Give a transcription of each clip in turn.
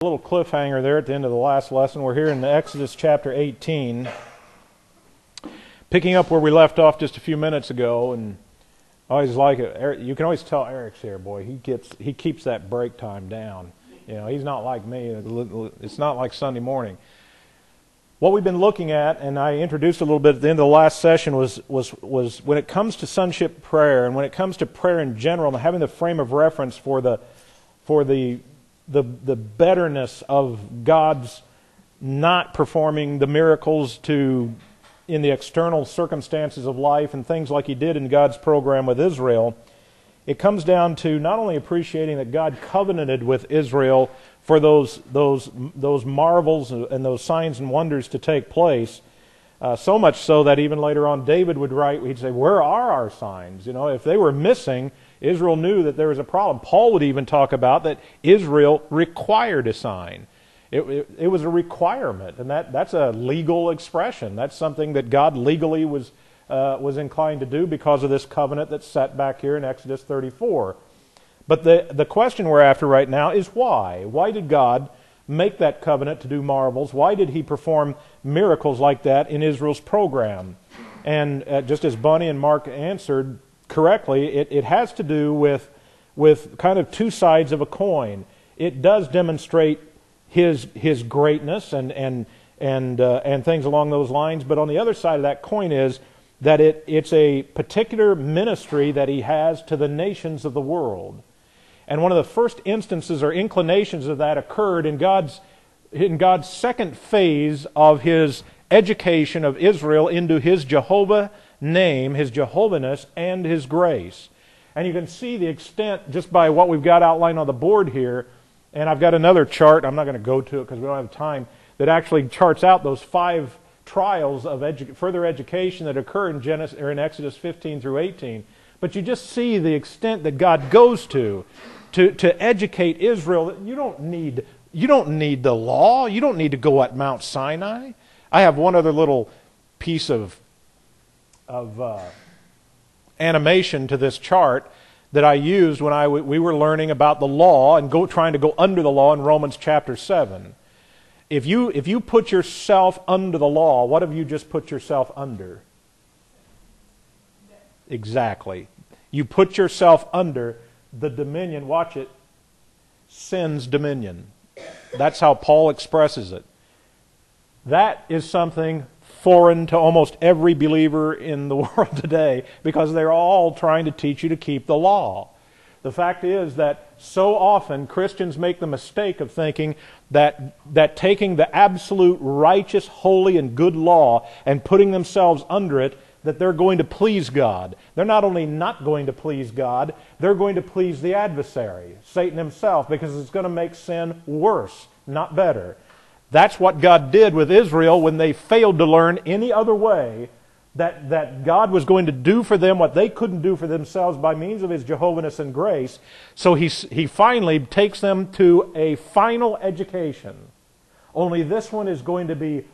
A little cliffhanger there at the end of the last lesson. We're here in Exodus chapter 18, picking up where we left off just a few minutes ago. And I always like it. Eric, you can always tell Eric's here, boy. He keeps that break time down. You know, he's not like me. It's not like Sunday morning. What we've been looking at, and I introduced a little bit at the end of the last session, was when it comes to sonship prayer, and when it comes to prayer in general, and having the frame of reference for the betterness of God's not performing the miracles in the external circumstances of life and things like He did in God's program with Israel. It comes down to not only appreciating that God covenanted with Israel for those marvels and those signs and wonders to take place, so much so that even later on David would write, he'd say, where are our signs? You know, if they were missing, Israel knew that there was a problem. Paul would even talk about that Israel required a sign. It was a requirement, and that's a legal expression. That's something that God legally was inclined to do because of this covenant that's set back here in Exodus 34. But the question we're after right now is why? Why did God make that covenant to do marvels? Why did He perform miracles like that in Israel's program? And just as Bunny and Mark answered correctly, it has to do with kind of two sides of a coin. It does demonstrate His greatness and things along those lines, but on the other side of that coin is that it's a particular ministry that He has to the nations of the world. And one of the first instances or inclinations of that occurred in God's second phase of His education of Israel into His Jehovah name, His Jehovahness, and His grace. And you can see the extent just by what we've got outlined on the board here. And I've got another chart, I'm not going to go to it because we don't have time, that actually charts out those 5 trials of further education that occur in Exodus 15 through 18. But you just see the extent that God goes to educate Israel. You don't need the law. You don't need to go at Mount Sinai. I have one other little piece of animation to this chart that I used when we were learning about the law and trying to go under the law in Romans chapter 7. If you put yourself under the law, what have you just put yourself under? Exactly. You put yourself under the dominion, watch it, sin's dominion. That's how Paul expresses it. That is something foreign to almost every believer in the world today because they're all trying to teach you to keep the law. The fact is that so often Christians make the mistake of thinking that taking the absolute righteous, holy, and good law and putting themselves under it, that they're going to please God. They're not only not going to please God, they're going to please the adversary, Satan himself, because it's going to make sin worse, not better. That's what God did with Israel when they failed to learn any other way that God was going to do for them what they couldn't do for themselves by means of His Jehovahness and grace. So He finally takes them to a final education. Only this one is going to be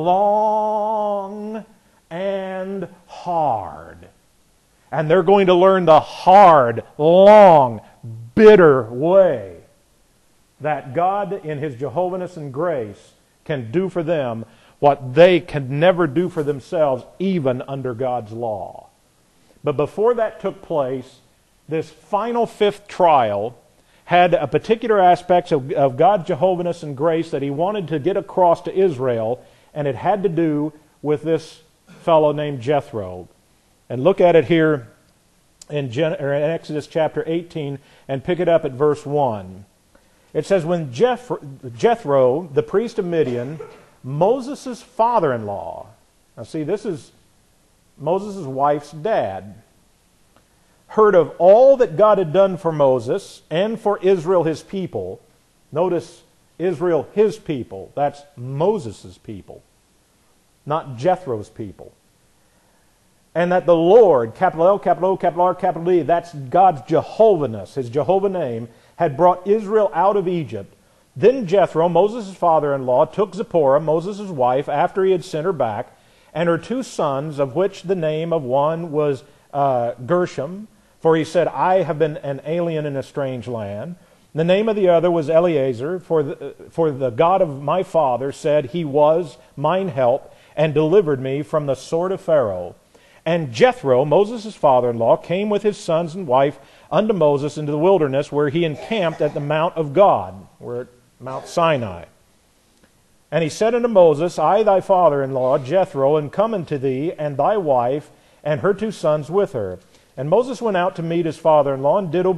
long and hard. And they're going to learn the hard, long, bitter way that God in His Jehovahness and grace can do for them what they can never do for themselves, even under God's law. But before that took place, this final 5th trial had a particular aspect of God's Jehovahness and grace that He wanted to get across to Israel, and it had to do with this fellow named Jethro. And look at it here in Exodus chapter 18 and pick it up at verse 1. It says, when Jethro, the priest of Midian, Moses' father-in-law, now see, this is Moses' wife's dad, heard of all that God had done for Moses and for Israel his people. Notice, Israel his people. That's Moses' people, not Jethro's people. And that the Lord, capital L, capital O, capital R, capital D, that's God's Jehovahness, His Jehovah name, had brought Israel out of Egypt. Then Jethro, Moses' father-in-law, took Zipporah, Moses' wife, after he had sent her back, and her 2 sons, of which the name of one was Gershom, for he said, I have been an alien in a strange land, The name of the other was Eleazar, for the God of my father said, He was mine help, and delivered me from the sword of Pharaoh. And Jethro, Moses' father-in-law, came with his sons and wife unto Moses into the wilderness, where he encamped at the mount of God, where at Mount Sinai. And he said unto Moses, I, thy father-in-law, Jethro, am come unto thee, and thy wife, and her 2 sons with her. And Moses went out to meet his father-in-law, and did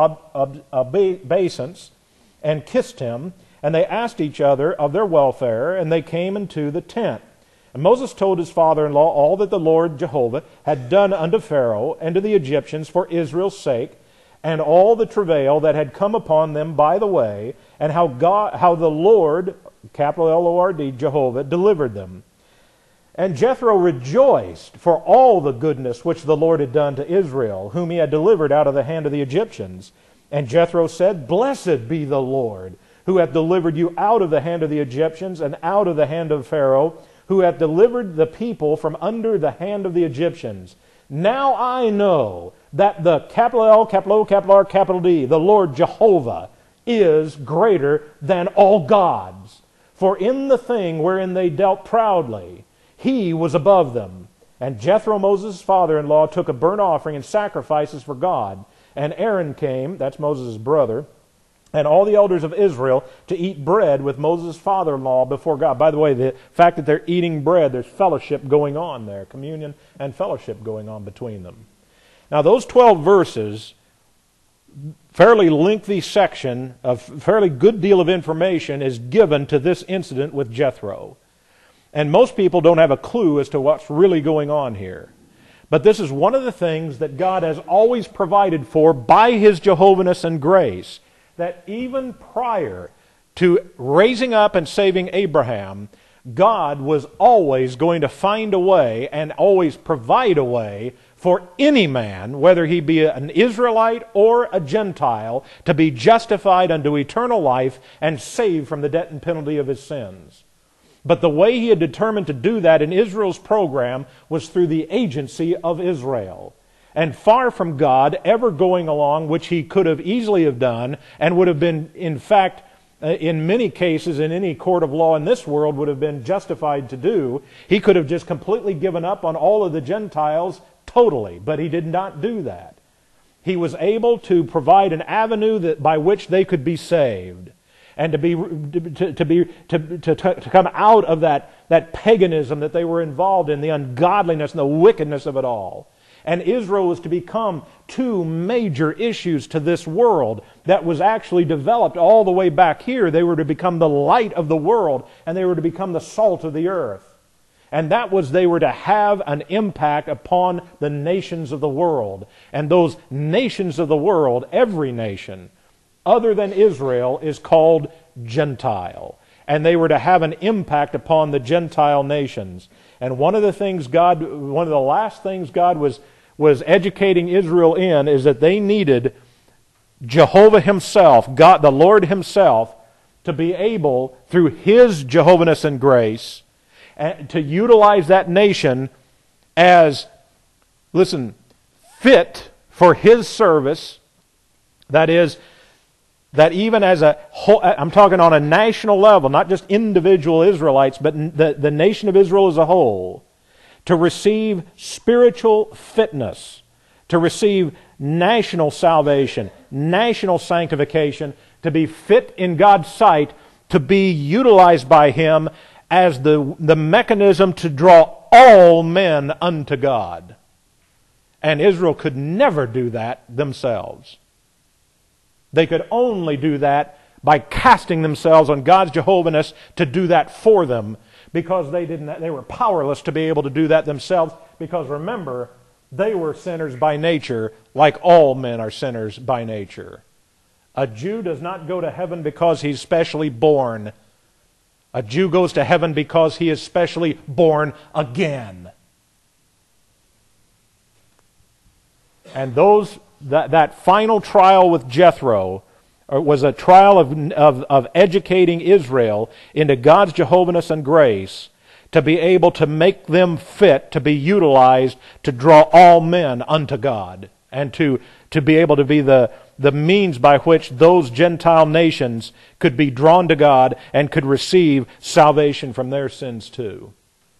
obeisance, and kissed him. And they asked each other of their welfare, and they came into the tent. And Moses told his father-in-law all that the Lord Jehovah had done unto Pharaoh and to the Egyptians for Israel's sake, and all the travail that had come upon them by the way, and how the Lord, capital L-O-R-D, Jehovah, delivered them. And Jethro rejoiced for all the goodness which the Lord had done to Israel, whom he had delivered out of the hand of the Egyptians. And Jethro said, Blessed be the Lord, who hath delivered you out of the hand of the Egyptians, and out of the hand of Pharaoh, who hath delivered the people from under the hand of the Egyptians. Now I know that the capital L, capital O, capital R, capital D, the Lord Jehovah, is greater than all gods. For in the thing wherein they dealt proudly, he was above them. And Jethro, Moses' father-in-law, took a burnt offering and sacrifices for God. And Aaron came, that's Moses' brother, and all the elders of Israel to eat bread with Moses' father-in-law before God. By the way, the fact that they're eating bread, there's fellowship going on there, communion and fellowship going on between them. Now those 12 verses, fairly lengthy section, a fairly good deal of information is given to this incident with Jethro. And most people don't have a clue as to what's really going on here. But this is one of the things that God has always provided for by His Jehovah-ness and grace, that even prior to raising up and saving Abraham, God was always going to find a way and always provide a way for any man, whether he be an Israelite or a Gentile, to be justified unto eternal life and saved from the debt and penalty of his sins. But the way He had determined to do that in Israel's program was through the agency of Israel. And far from God ever going along, which He could have easily have done, and would have been, in fact, in many cases, in any court of law in this world, would have been justified to do, He could have just completely given up on all of the Gentiles totally. But He did not do that. He was able to provide an avenue by which they could be saved, and to come out of that paganism that they were involved in, the ungodliness and the wickedness of it all. And Israel was to become 2 major issues to this world that was actually developed all the way back here. They were to become the light of the world, and they were to become the salt of the earth. And that was, they were to have an impact upon the nations of the world. And those nations of the world, every nation other than Israel, is called Gentile. And they were to have an impact upon the Gentile nations. And one of the last things God was educating Israel in is that they needed Jehovah Himself, God, the Lord Himself, to be able, through His Jehovah-ness and grace, to utilize that nation as, listen, fit for His service. That is, that even as a whole, I'm talking on a national level, not just individual Israelites, but the nation of Israel as a whole, to receive spiritual fitness, to receive national salvation, national sanctification, to be fit in God's sight, to be utilized by Him as the mechanism to draw all men unto God. And Israel could never do that themselves. They could only do that by casting themselves on God's Jehovah-ness to do that for them, because they were powerless to be able to do that themselves, because remember, they were sinners by nature, like all men are sinners by nature. A Jew does not go to heaven because he's specially born. A Jew goes to heaven because he is specially born again. And that final trial with Jethro was a trial of educating Israel into God's Jehovah-ness and grace, to be able to make them fit to be utilized to draw all men unto God, and to be able to be the the means by which those Gentile nations could be drawn to God and could receive salvation from their sins too.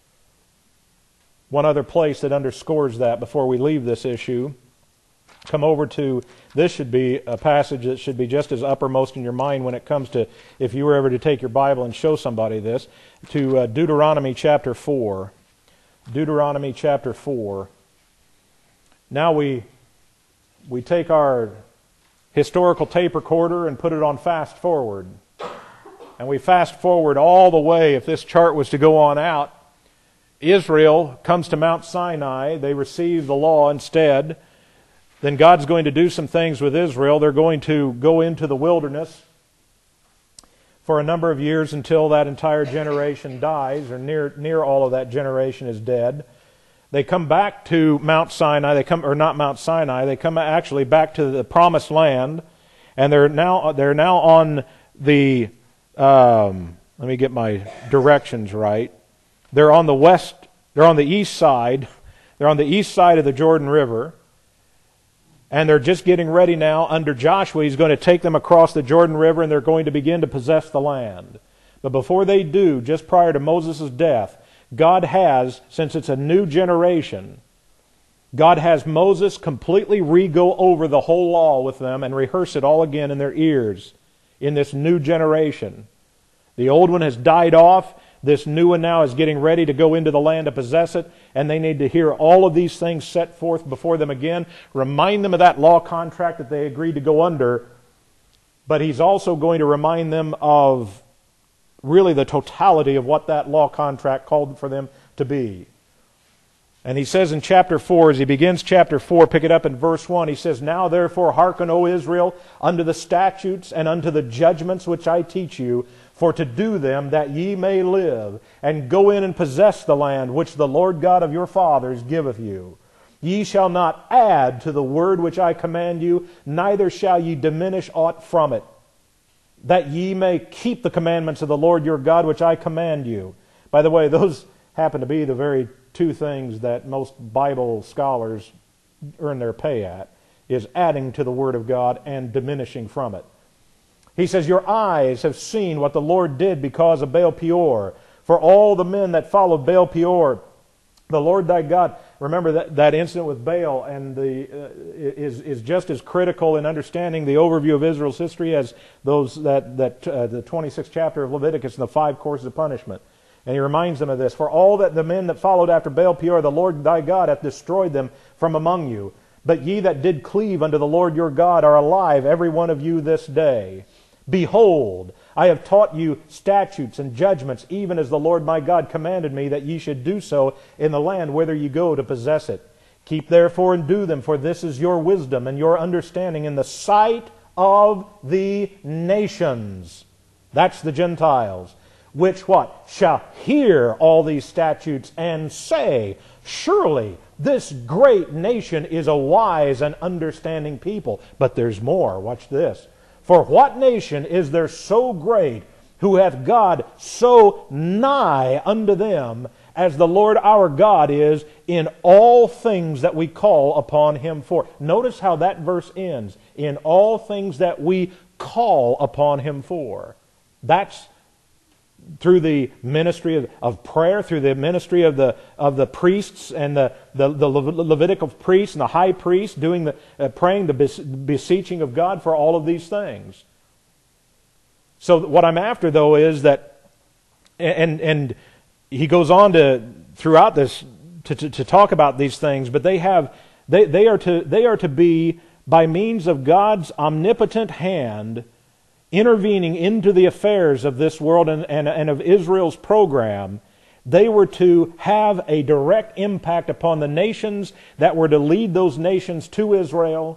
One other place that underscores that before we leave this issue, come over to, this should be a passage that should be just as uppermost in your mind when it comes to, if you were ever to take your Bible and show somebody this, to Deuteronomy chapter 4. Deuteronomy chapter 4. Now we take our historical tape recorder and put it on fast forward. And we fast forward all the way, if this chart was to go on out, Israel comes to Mount Sinai. They receive the law instead. Then God's going to do some things with Israel. They're going to go into the wilderness for a number of years until that entire generation dies, or near all of that generation is dead. They come back to Mount Sinai. They come actually back to the Promised Land, and they're now on the. Let me get my directions right. They're on the west. They're on the east side. They're on the east side of the Jordan River. And they're just getting ready now under Joshua. He's going to take them across the Jordan River, and they're going to begin to possess the land. But before they do, just prior to Moses' death, God has, since it's a new generation, God has Moses completely re-go over the whole law with them and rehearse it all again in their ears in this new generation. The old one has died off. This new one now is getting ready to go into the land to possess it, and they need to hear all of these things set forth before them again. Remind them of that law contract that they agreed to go under, but He's also going to remind them of really the totality of what that law contract called for them to be. And He says in chapter 4, as He begins chapter 4, pick it up in verse 1, He says, "Now therefore hearken, O Israel, unto the statutes and unto the judgments which I teach you, for to do them, that ye may live, and go in and possess the land which the Lord God of your fathers giveth you. Ye shall not add to the word which I command you, neither shall ye diminish aught from it, that ye may keep the commandments of the Lord your God which I command you." By the way, those happen to be the very two things that most Bible scholars earn their pay at, is adding to the Word of God and diminishing from it. He says, "Your eyes have seen what the Lord did because of Baal Peor. For all the men that followed Baal Peor, the Lord thy God," remember that incident with Baal, and is just as critical in understanding the overview of Israel's history as the 26th chapter of Leviticus and the 5 courses of punishment. And he reminds them of this. "For all that the men that followed after Baal Peor, the Lord thy God hath destroyed them from among you. But ye that did cleave unto the Lord your God are alive, every one of you this day. Behold, I have taught you statutes and judgments, even as the Lord my God commanded me, that ye should do so in the land whither ye go to possess it. Keep therefore and do them, for this is your wisdom and your understanding in the sight of the nations." That's the Gentiles. "Which" what? "Shall hear all these statutes and say, Surely this great nation is a wise and understanding people." But there's more. Watch this. "For what nation is there so great, who hath God so nigh unto them, as the Lord our God is in all things that we call upon Him for?" Notice how that verse ends. In all things that we call upon Him for. That's through the ministry of prayer, through the ministry of the priests and the Levitical priests and the high priest doing the praying, the beseeching of God for all of these things. So what I'm after, though, is that, and he goes on to throughout this to talk about these things, but they are to be by means of God's omnipotent hand intervening into the affairs of this world and of Israel's program. They were to have a direct impact upon the nations that were to lead those nations to Israel.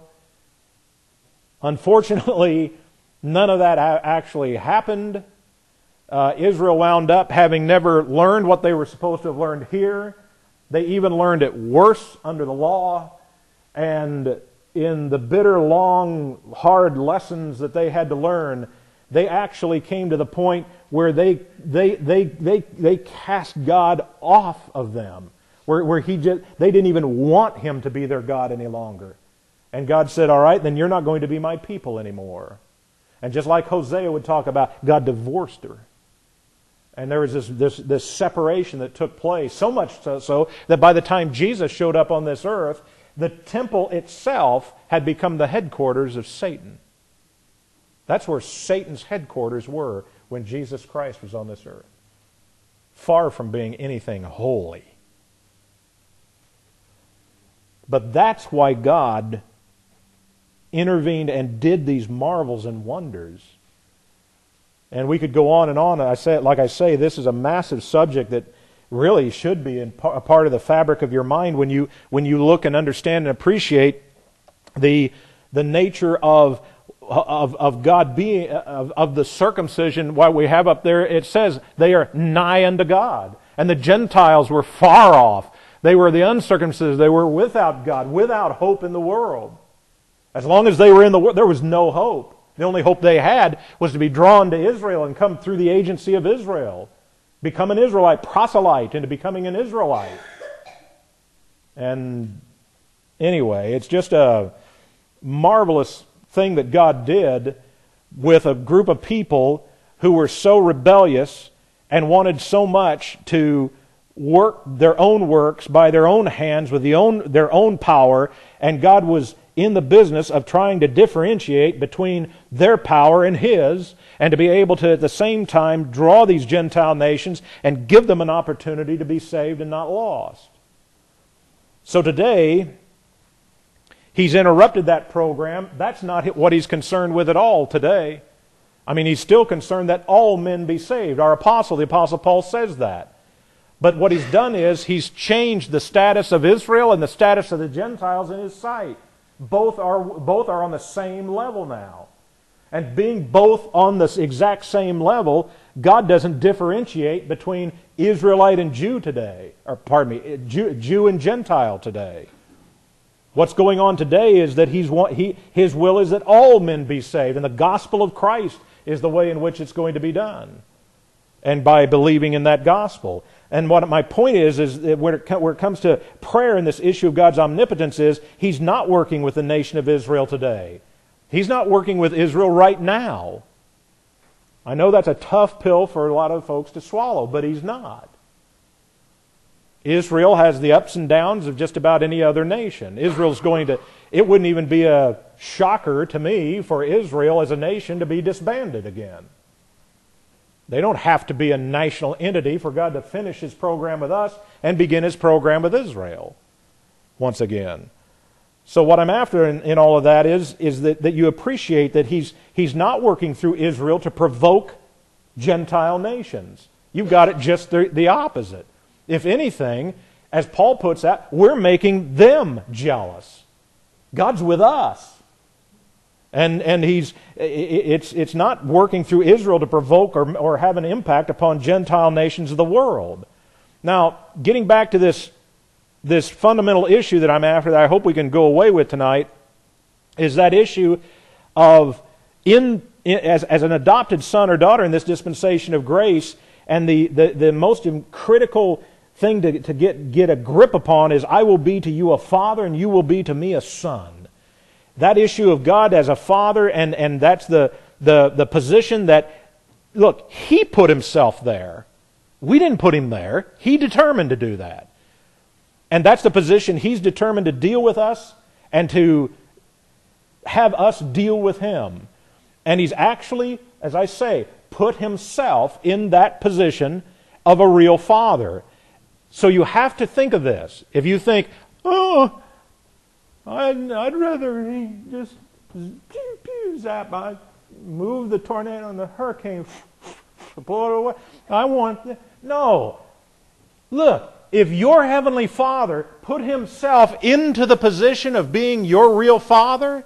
Unfortunately, none of that actually happened. Israel wound up having never learned what they were supposed to have learned here. They even learned it worse under the law. And in the bitter, long, hard lessons that they had to learn, they actually came to the point where they cast God off of them, where they didn't even want Him to be their God any longer. And God said, all right, then you're not going to be my people anymore. And just like Hosea would talk about, God divorced her. And there was this separation that took place, so much so that by the time Jesus showed up on this earth, the temple itself had become the headquarters of Satan. That's where Satan's headquarters were when Jesus Christ was on this earth. Far from being anything holy. But that's why God intervened and did these marvels and wonders. And we could go on and on. Like I say, this is a massive subject that really should be a part of the fabric of your mind when you look and understand and appreciate the nature of God being, of the circumcision. What we have up there, it says they are nigh unto God. And the Gentiles were far off. They were the uncircumcision. They were without God, without hope in the world. As long as they were in the world, there was no hope. The only hope they had was to be drawn to Israel and come through the agency of Israel. Become an Israelite, proselyte into becoming an Israelite. And anyway, it's just a marvelous thing that God did with a group of people who were so rebellious and wanted so much to work their own works by their own hands with their own power, and God was in the business of trying to differentiate between their power and His, and to be able to at the same time draw these Gentile nations and give them an opportunity to be saved and not lost. So today, He's interrupted that program. That's not what He's concerned with at all today. I mean, He's still concerned that all men be saved. The Apostle Paul says that. But what He's done is He's changed the status of Israel and the status of the Gentiles in His sight. Both are on the same level now. And being both on this exact same level, God doesn't differentiate between Israelite and Jew today. Or pardon me, Jew and Gentile today. What's going on today is that His will is that all men be saved. And the gospel of Christ is the way in which it's going to be done. And by believing in that gospel. And what my point is that where it comes to prayer and this issue of God's omnipotence is, He's not working with the nation of Israel today. He's not working with Israel right now. I know that's a tough pill for a lot of folks to swallow, but He's not. Israel has the ups and downs of just about any other nation. It wouldn't even be a shocker to me for Israel as a nation to be disbanded again. They don't have to be a national entity for God to finish His program with us and begin His program with Israel once again. So what I'm after in all of that is that you appreciate that He's not working through Israel to provoke Gentile nations. You've got it just the opposite. If anything, as Paul puts that, we're making them jealous. God's with us. And it's not working through Israel to provoke or have an impact upon Gentile nations of the world. Now, getting back to this fundamental issue that I'm after, that I hope we can go away with tonight, is that issue of as an adopted son or daughter in this dispensation of grace, and the most critical thing to get a grip upon is, I will be to you a father and you will be to me a son. That issue of God as a father, and that's the position that, look, He put Himself there. We didn't put Him there. He determined to do that. And that's the position He's determined to deal with us and to have us deal with Him. And He's actually, as I say, put Himself in that position of a real father. So you have to think of this. If you think, oh, I'd rather He just zap, move the tornado and the hurricane, blow it away. No. Look, if your Heavenly Father put Himself into the position of being your real Father,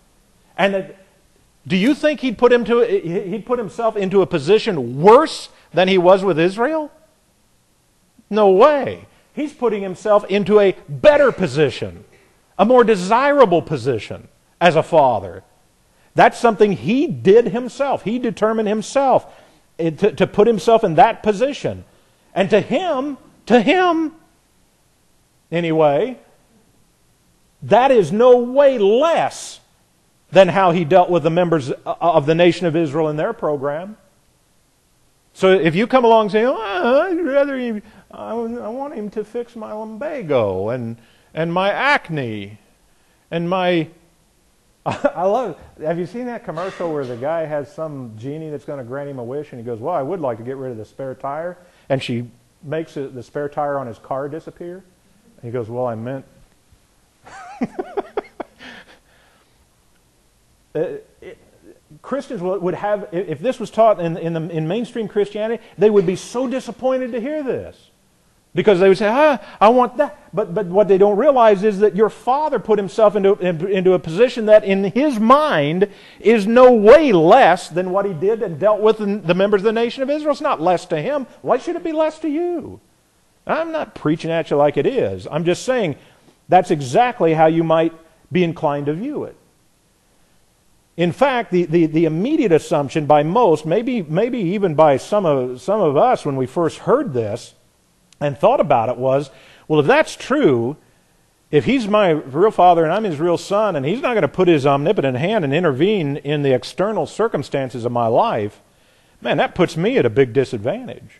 do you think He'd put Himself into a position worse than He was with Israel? No way. He's putting Himself into a better position, a more desirable position as a father. That's something He did Himself. He determined Himself to put Himself in that position. And to Him, anyway, that is no way less than how he dealt with the members of the nation of Israel in their program. So if you come along saying, I want him to fix my lumbago and my acne and my... I love it. Have you seen that commercial where the guy has some genie that's going to grant him a wish and he goes, well, I would like to get rid of the spare tire. And she makes the spare tire on his car disappear. And he goes, well, I meant... Christians would have, if this was taught in mainstream Christianity, they would be so disappointed to hear this. Because they would say, I want that. But what they don't realize is that your Father put himself into a position that in his mind is no way less than what he did and dealt with the members of the nation of Israel. It's not less to him. Why should it be less to you? I'm not preaching at you like it is. I'm just saying that's exactly how you might be inclined to view it. In fact, the immediate assumption by most, maybe even by some of us when we first heard this and thought about it was, well, if that's true, if he's my real father and I'm his real son and he's not going to put his omnipotent hand and intervene in the external circumstances of my life, man, that puts me at a big disadvantage.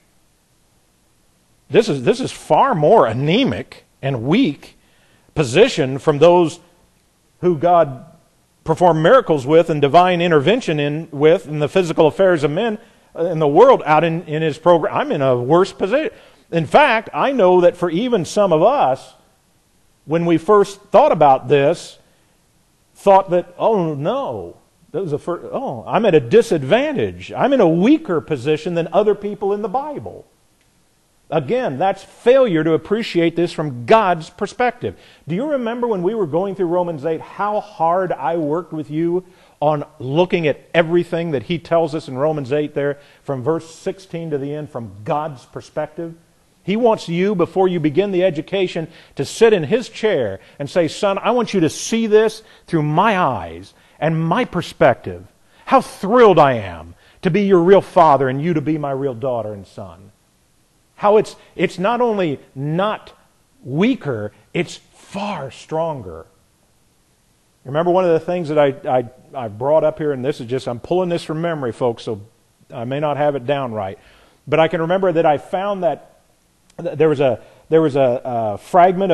This is far more anemic and weak position from those who God perform miracles with and divine intervention in the physical affairs of men in the world out in his program. I'm in a worse position. In fact, I know that for even some of us, when we first thought about this, thought that, oh no, I'm at a disadvantage. I'm in a weaker position than other people in the Bible. Again, that's failure to appreciate this from God's perspective. Do you remember when we were going through Romans 8, how hard I worked with you on looking at everything that he tells us in Romans 8 there, from verse 16 to the end, from God's perspective? He wants you, before you begin the education, to sit in his chair and say, son, I want you to see this through my eyes and my perspective. How thrilled I am to be your real father and you to be my real daughter and son. How it's not only not weaker, it's far stronger. Remember one of the things that I brought up here, and this is just, I'm pulling this from memory, folks, so I may not have it down right. But I can remember that I found that there was a fragment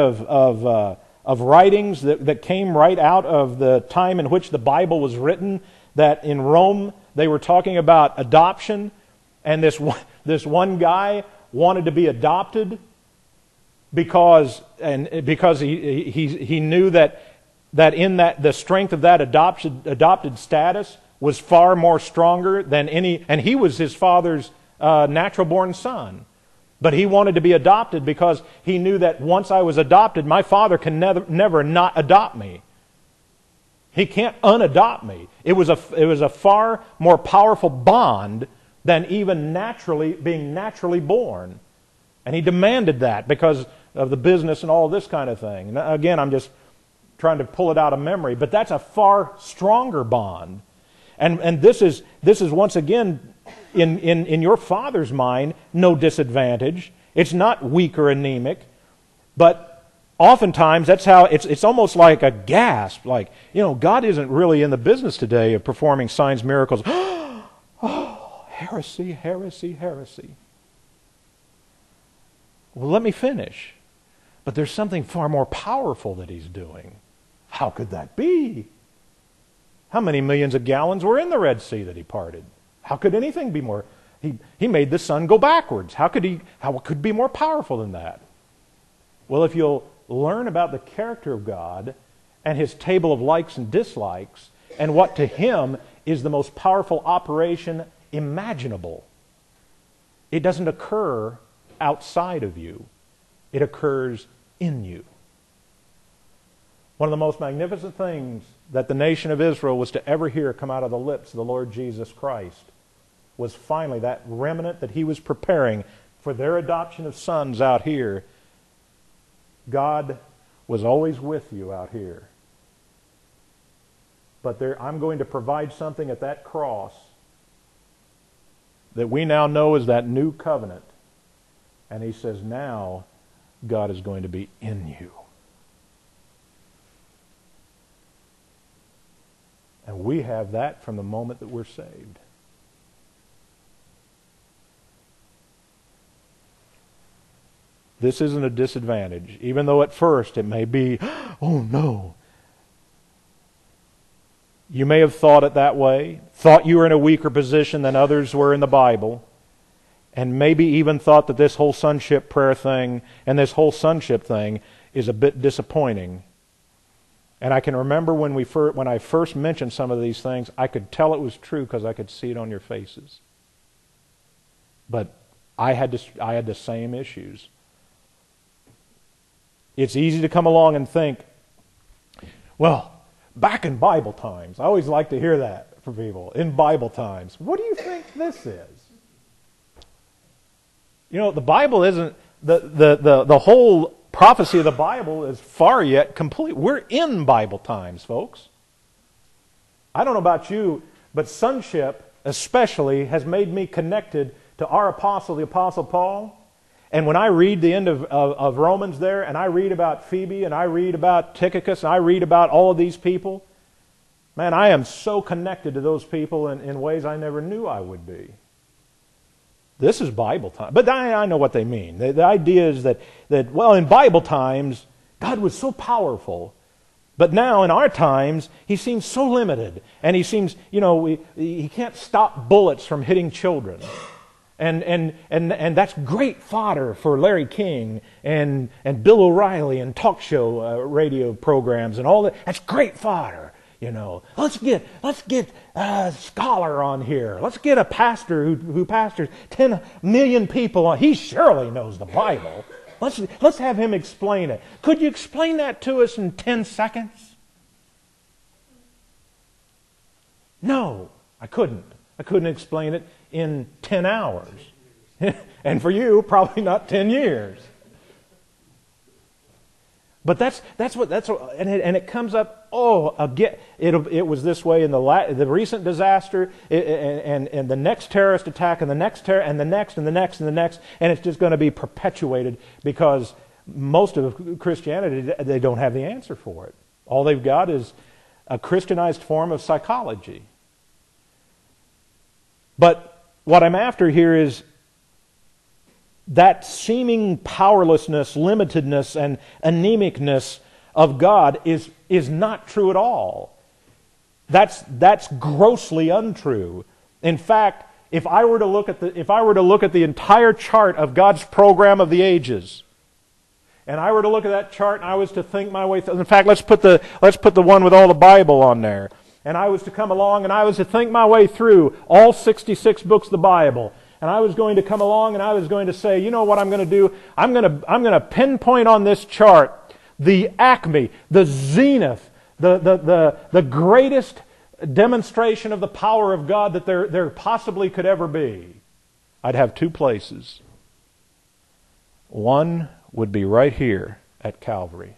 of writings that came right out of the time in which the Bible was written, that in Rome they were talking about adoption, and this one guy wanted to be adopted because he knew that in that the strength of that adopted status was far more stronger than any, and he was his father's natural born son. But he wanted to be adopted because he knew that once I was adopted, my father can never not adopt me. He can't unadopt me. It was a far more powerful bond than even being naturally born. And he demanded that because of the business and all this kind of thing. And again, I'm just trying to pull it out of memory, but that's a far stronger bond. And this is once again, in your father's mind, no disadvantage. It's not weak or anemic, but oftentimes that's how it's almost like a gasp, like, God isn't really in the business today of performing signs, miracles. Oh, heresy, heresy, heresy. Well, let me finish. But there's something far more powerful that he's doing. How could that be? How many millions of gallons were in the Red Sea that he parted? How could anything be more? He made the sun go backwards. How could it be more powerful than that? Well, if you'll learn about the character of God and his table of likes and dislikes and what to him is the most powerful operation imaginable, it doesn't occur outside of you. It occurs in you. One of the most magnificent things that the nation of Israel was to ever hear come out of the lips of the Lord Jesus Christ was finally that remnant that he was preparing for their adoption of sons out here. God was always with you out here. But I'm going to provide something at that cross that we now know as that new covenant. And he says, now God is going to be in you. And we have that from the moment that we're saved. This isn't a disadvantage, even though at first it may be, oh no. You may have thought it that way, thought you were in a weaker position than others were in the Bible, and maybe even thought that this whole sonship prayer thing and this whole sonship thing is a bit disappointing. And I can remember when I first mentioned some of these things, I could tell it was true because I could see it on your faces. But I had the same issues. It's easy to come along and think, well, back in Bible times. I always like to hear that from people. In Bible times. What do you think this is? You know, the Bible isn't, the whole prophecy of the Bible is far yet complete. We're in Bible times, folks. I don't know about you, but sonship especially has made me connected to our apostle, the Apostle Paul. And when I read the end of Romans there, and I read about Phoebe, and I read about Tychicus, and I read about all of these people, man, I am so connected to those people in ways I never knew I would be. This is Bible time. But I know what they mean. The idea is that, well, in Bible times, God was so powerful. But now, in our times, He seems so limited. And He seems, He can't stop bullets from hitting children. And that's great fodder for Larry King and Bill O'Reilly and talk show radio programs and all that. That's great fodder, Let's get a scholar on here. Let's get a pastor who pastors 10 million people. He surely knows the Bible. Let's have him explain it. Could you explain that to us in 10 seconds? No, I couldn't. I couldn't explain it in 10 hours. And for you, probably not 10 years. But that's what and it comes up. Again, it was this way in the recent disaster, and the next terrorist attack, and the next and the next, and the next, and the next, and it's just going to be perpetuated because most of Christianity, they don't have the answer for it. All they've got is a Christianized form of psychology. But what I'm after here is that seeming powerlessness, limitedness, and anemicness of God is not true at all. That's grossly untrue. In fact, if I were to look at the entire chart of God's program of the ages, and I were to look at that chart and I was to think my way through, in fact, let's put the one with all the Bible on there. And I was to come along and I was to think my way through all 66 books of the Bible. And I was going to come along and I was going to say, you know what I'm going to do? I'm going to pinpoint on this chart the acme, the zenith, the greatest demonstration of the power of God that there possibly could ever be. I'd have two places. One would be right here at Calvary.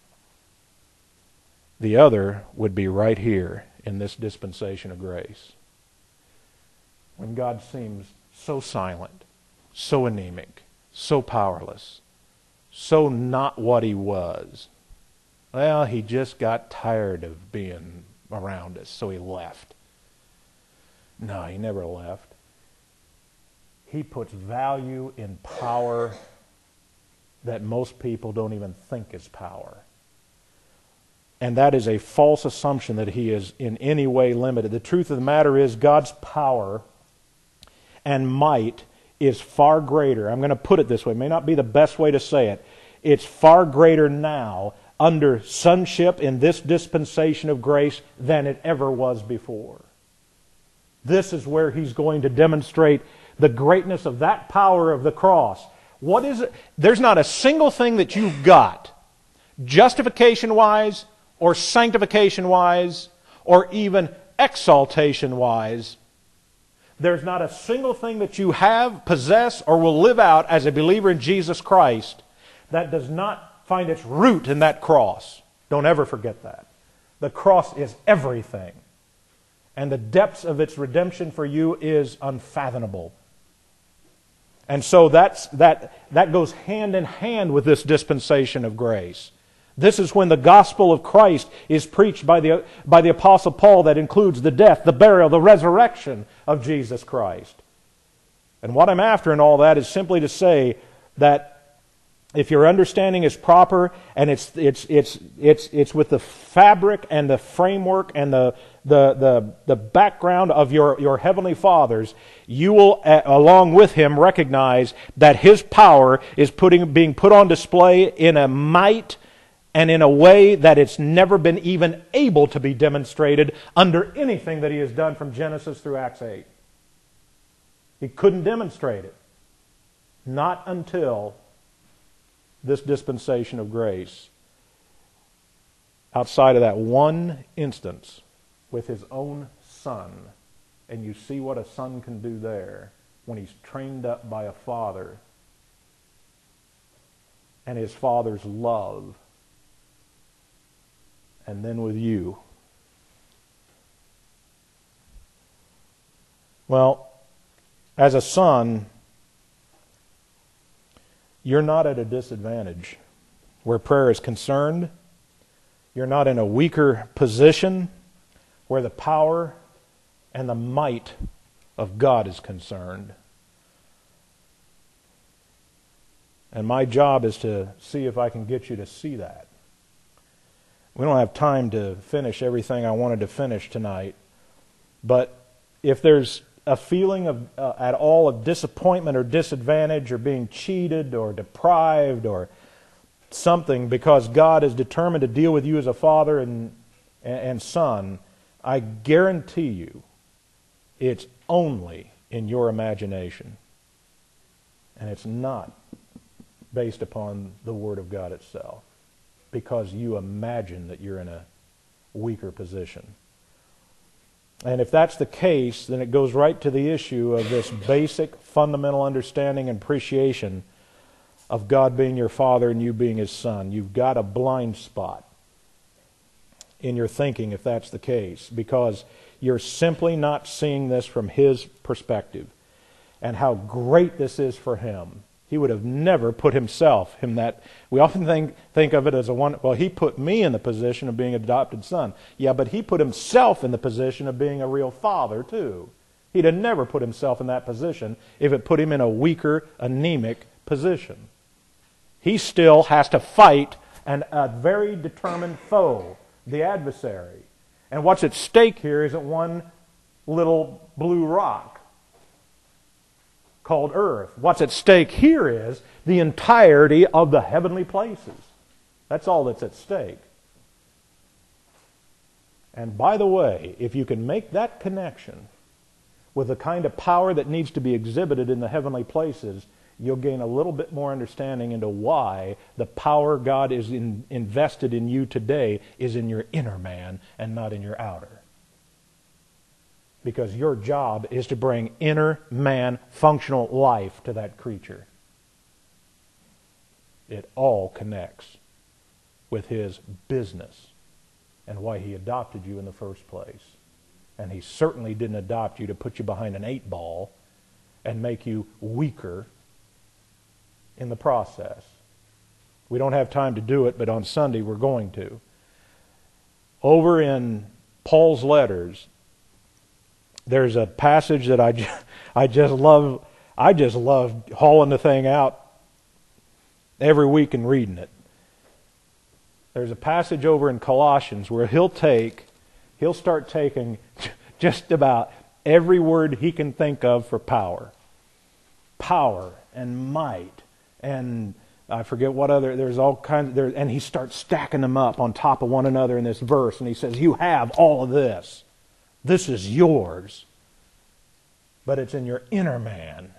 The other would be right here in this dispensation of grace. When God seems so silent, so anemic, so powerless, so not what He was. Well, He just got tired of being around us, so He left. No, He never left. He puts value in power that most people don't even think is power. And that is a false assumption that He is in any way limited. The truth of the matter is God's power and might is far greater. I'm going to put it this way. It may not be the best way to say it. It's far greater now under sonship in this dispensation of grace than it ever was before. This is where He's going to demonstrate the greatness of that power of the cross. What is it? There's not a single thing that you've got, justification-wise, or sanctification-wise, or even exaltation-wise. There's not a single thing that you have, possess, or will live out as a believer in Jesus Christ that does not find its root in that cross. Don't ever forget that. The cross is everything. And the depths of its redemption for you is unfathomable. And so that goes hand in hand with this dispensation of grace. This is when the gospel of Christ is preached by the Apostle Paul, that includes the death, the burial, the resurrection of Jesus Christ. And what I'm after in all that is simply to say that if your understanding is proper and it's with the fabric and the framework and the background of your heavenly fathers, you will, along with Him, recognize that His power is being put on display in a might and in a way that it's never been even able to be demonstrated under anything that He has done from Genesis through Acts 8. He couldn't demonstrate it. Not until this dispensation of grace. Outside of that one instance with His own Son. And you see what a son can do there when he's trained up by a father. And his father's love. And then with you. Well, as a son, you're not at a disadvantage where prayer is concerned. You're not in a weaker position where the power and the might of God is concerned. And my job is to see if I can get you to see that. We don't have time to finish everything I wanted to finish tonight, but if there's a feeling of at all of disappointment or disadvantage or being cheated or deprived or something because God is determined to deal with you as a father and son, I guarantee you it's only in your imagination. And it's not based upon the Word of God itself, because you imagine that you're in a weaker position. And if that's the case, then it goes right to the issue of this basic fundamental understanding and appreciation of God being your Father and you being His Son. You've got a blind spot in your thinking if that's the case, because you're simply not seeing this from His perspective and how great this is for Him. He would have never put Himself in that. We often think of it as well, He put me in the position of being an adopted son. Yeah, but He put Himself in the position of being a real father too. He'd have never put Himself in that position if it put Him in a weaker, anemic position. He still has to fight a very determined foe, the adversary. And what's at stake here isn't one little blue rock called earth. What's at stake here is the entirety of the heavenly places. That's all that's at stake. And by the way, if you can make that connection with the kind of power that needs to be exhibited in the heavenly places, you'll gain a little bit more understanding into why the power God is invested in you today is in your inner man and not in your outer. Because your job is to bring inner man functional life to that creature. It all connects with His business and why He adopted you in the first place. And He certainly didn't adopt you to put you behind an 8-ball and make you weaker in the process. We don't have time to do it, but on Sunday we're going to. Over in Paul's letters, there's a passage that I just love. I just love hauling the thing out every week and reading it. There's a passage over in Colossians where he'll start taking just about every word he can think of for power. Power and might and I forget what other, there's all kinds, and he starts stacking them up on top of one another in this verse, and he says, you have all of this. This is yours. But it's in your inner man.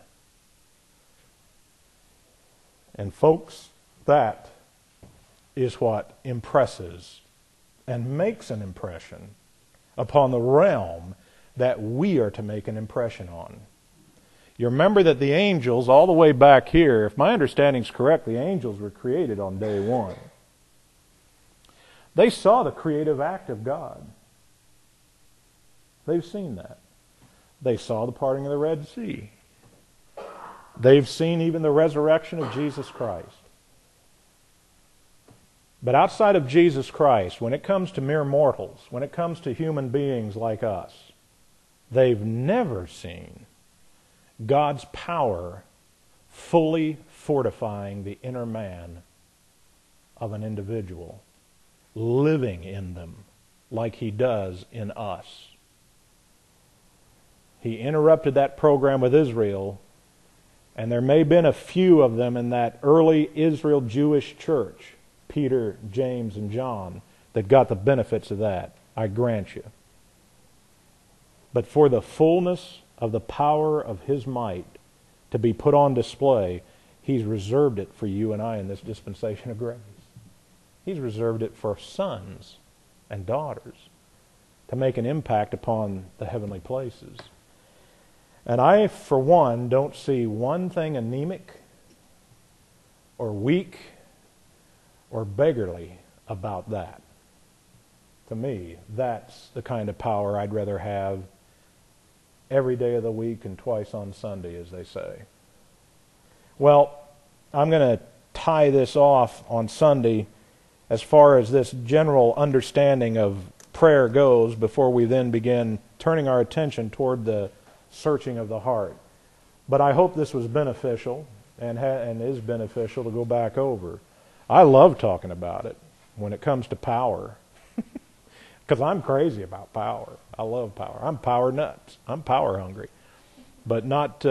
And folks, that is what impresses and makes an impression upon the realm that we are to make an impression on. You remember that the angels, all the way back here, if my understanding is correct, the angels were created on day one. They saw the creative act of God. They've seen that. They saw the parting of the Red Sea. They've seen even the resurrection of Jesus Christ. But outside of Jesus Christ, when it comes to mere mortals, when it comes to human beings like us, they've never seen God's power fully fortifying the inner man of an individual, living in them like He does in us. He interrupted that program with Israel, and there may have been a few of them in that early Israel Jewish church, Peter, James, and John, that got the benefits of that, I grant you. But for the fullness of the power of His might to be put on display, He's reserved it for you and I in this dispensation of grace. He's reserved it for sons and daughters to make an impact upon the heavenly places. And I, for one, don't see one thing anemic or weak or beggarly about that. To me, that's the kind of power I'd rather have every day of the week and twice on Sunday, as they say. Well, I'm going to tie this off on Sunday as far as this general understanding of prayer goes before we then begin turning our attention toward the searching of the heart. But I hope this was beneficial and is beneficial to go back over. I love talking about it when it comes to power because I'm crazy about power. I love power. I'm power nuts. I'm power hungry. But not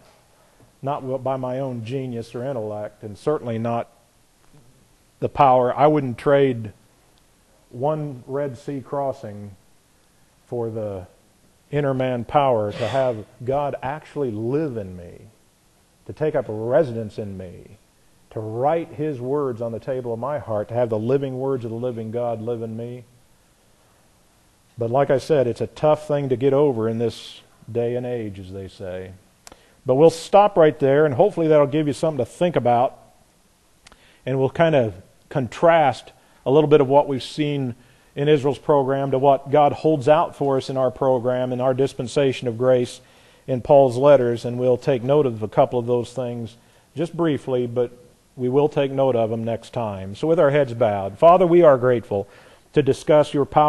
by my own genius or intellect, and certainly not the power. I wouldn't trade one Red Sea crossing for the inner man power to have God actually live in me, to take up residence in me, to write His words on the table of my heart, to have the living words of the living God live in me. But like I said, it's a tough thing to get over in this day and age, as they say. But we'll stop right there, and hopefully that'll give you something to think about, and we'll kind of contrast a little bit of what we've seen in Israel's program to what God holds out for us in our program, in our dispensation of grace in Paul's letters, and we'll take note of a couple of those things just briefly, but we will take note of them next time. So with our heads bowed, Father, we are grateful to discuss your power